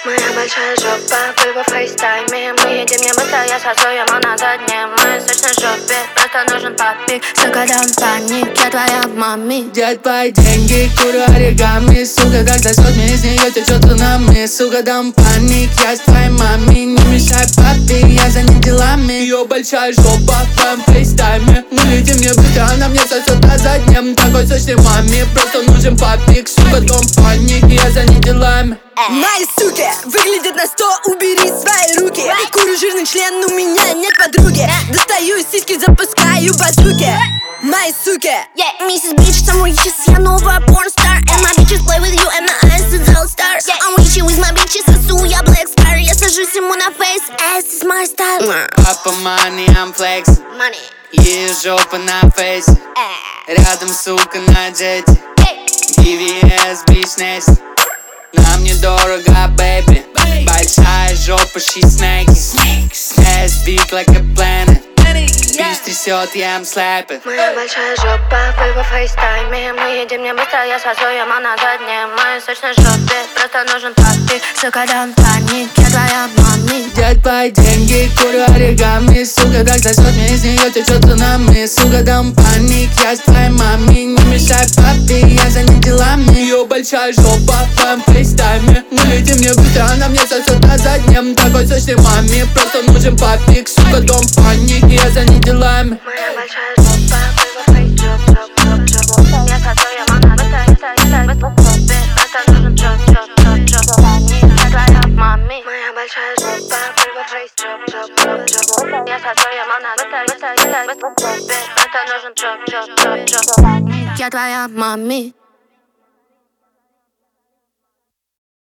Моя большая жопа, вы во фейстайме. Мы едем не быстро, я сосу ему на заднем. Мы в сочной жопе, просто нужен папик. Сука, дам паник, я твоя мами. Я твои деньги, курю оригами. Сука, как сосет мне, из нее течет цунами. Сука, дам паник, я с твоей мами. Не мешай папе, я занят делами. Ее большая жопа в твоем фейстайме. Мы летим не быстро, она мне сосет на заднем. Такой сочной маме, просто нужен папик. Сука, дом паник, я занят делами. Мои суки выглядят на 100, убери свои руки. Курю жирный член, у меня нет подруги. Достаю из сиськи, запускаю базуки. Мои суки. Mrs. Bitch, some riches, я новая порнстар. And my bitches play with you, and my eyes is all stars. I'm with you with my bitches, сосу я black star. Я сажусь ему на face, ass is my style. Папа money, I'm flexing. Money. Ее жопа на фейсе. Рядом, сука, на джете. TVS, bitch, nasty. Нам недорого, baby. Большая жопа, she snaky. Ass big like a planet. Bitch трясет, я am slapping. Моя большая жопа, вы во фейстайме. Мы едем не быстро, я сосу ему на заднем. Мы в сочной жопе, просто нужен папик. Сука, дам паник, я твоя мами. Я твои деньги, курю оригами. Сука, так сосет мне, из нее течет цунами. Сука, дам паник, я с твоей мами. Не мешай папе, я занят делами. Ее большая жопа в твоем фейстайме. Мы летим не быстро, она мне сосет на заднем. Такой сочной маме, просто нужен папик. Сука, дом паник, я занят делами. Моя большая жопа, вы во фейстайме. Я сосу ему на заднем. Просто нужен чоп. Я твоя мами. Моя большая жопа, вы во фейстайме. Я сосу ему на заднем. Просто нужен чоп. Я твоя мами.